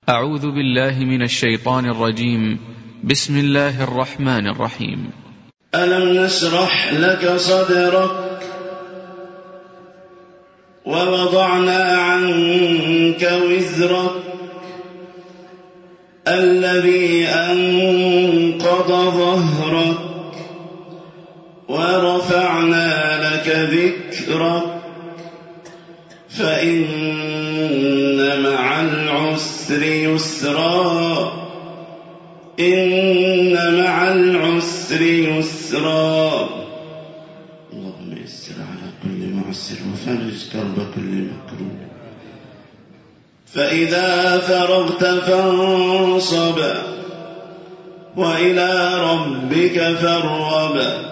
أعوذ بالله من الشيطان الرجيم. بسم الله الرحمن الرحيم. ألم نشرح لك صدرك ووضعنا عنك وزرك الذي أنقض ظهرك ورفعنا لك ذكرك فإن مع العسر يسرا إن مع العسر يسرا. اللهم يسر على كل معسر وفرج كرب كل مكروب. فإذا فرغت فانصب وإلى ربك فارغب